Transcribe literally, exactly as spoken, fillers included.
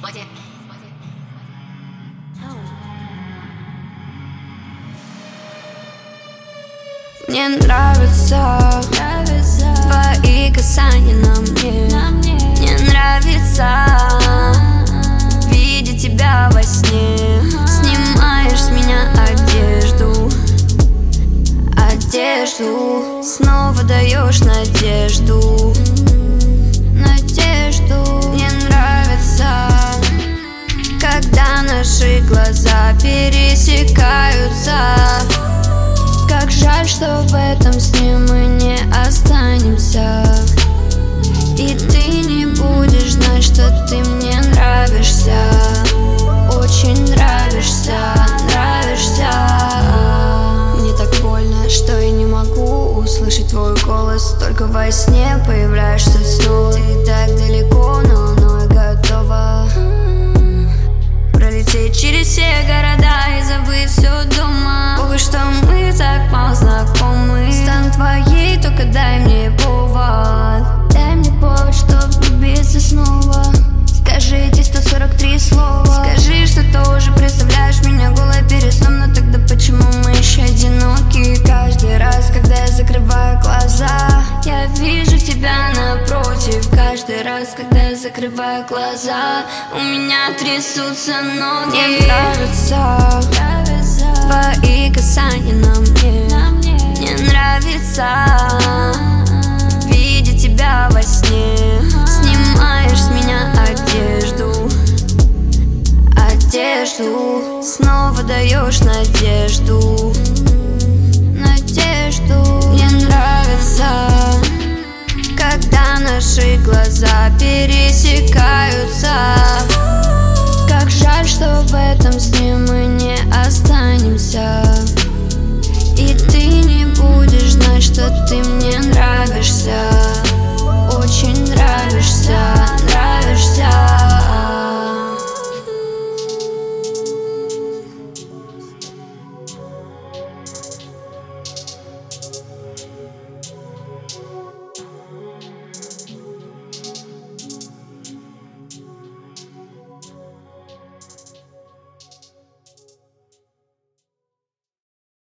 Мне нравятся твои касания на мне. Мне нравится видеть тебя во сне. Снимаешь с меня одежду, одежду. Снова даешь надежду, надежду. Мне нравится, когда наши глаза пересекаются. Как жаль, что в этом сне мы не останемся. И ты не будешь знать, что ты мне нравишься. Очень нравишься, нравишься. Мне так больно, что я не могу услышать твой голос. Только во сне появляешься снова. Ты так далеко, но мной готова пролететь через все города и забыть все дома. Похуй, что мы так мало знакомы. Стану твоей, только дай мне повод. Дай мне повод, чтоб влюбиться снова. Скажи эти сто сорок три слова. Скажи, что тоже представляешь меня голой перед сном. Но тогда почему мы еще одиноки? Каждый раз, когда я закрываю глаза, я вижу тебя напротив. Каждый раз, когда я закрываю глаза, у меня трясутся ноги. Мне нравятся твои касания на мне. Мне нравится видеть тебя во сне. Снимаешь с меня одежду, одежду. Снова даешь надежду, надежду. Мне нравится, когда наши глаза пересекаются. Как жаль, что в этом сне мы не останемся. И ты не будешь знать, что ты мне нравишься.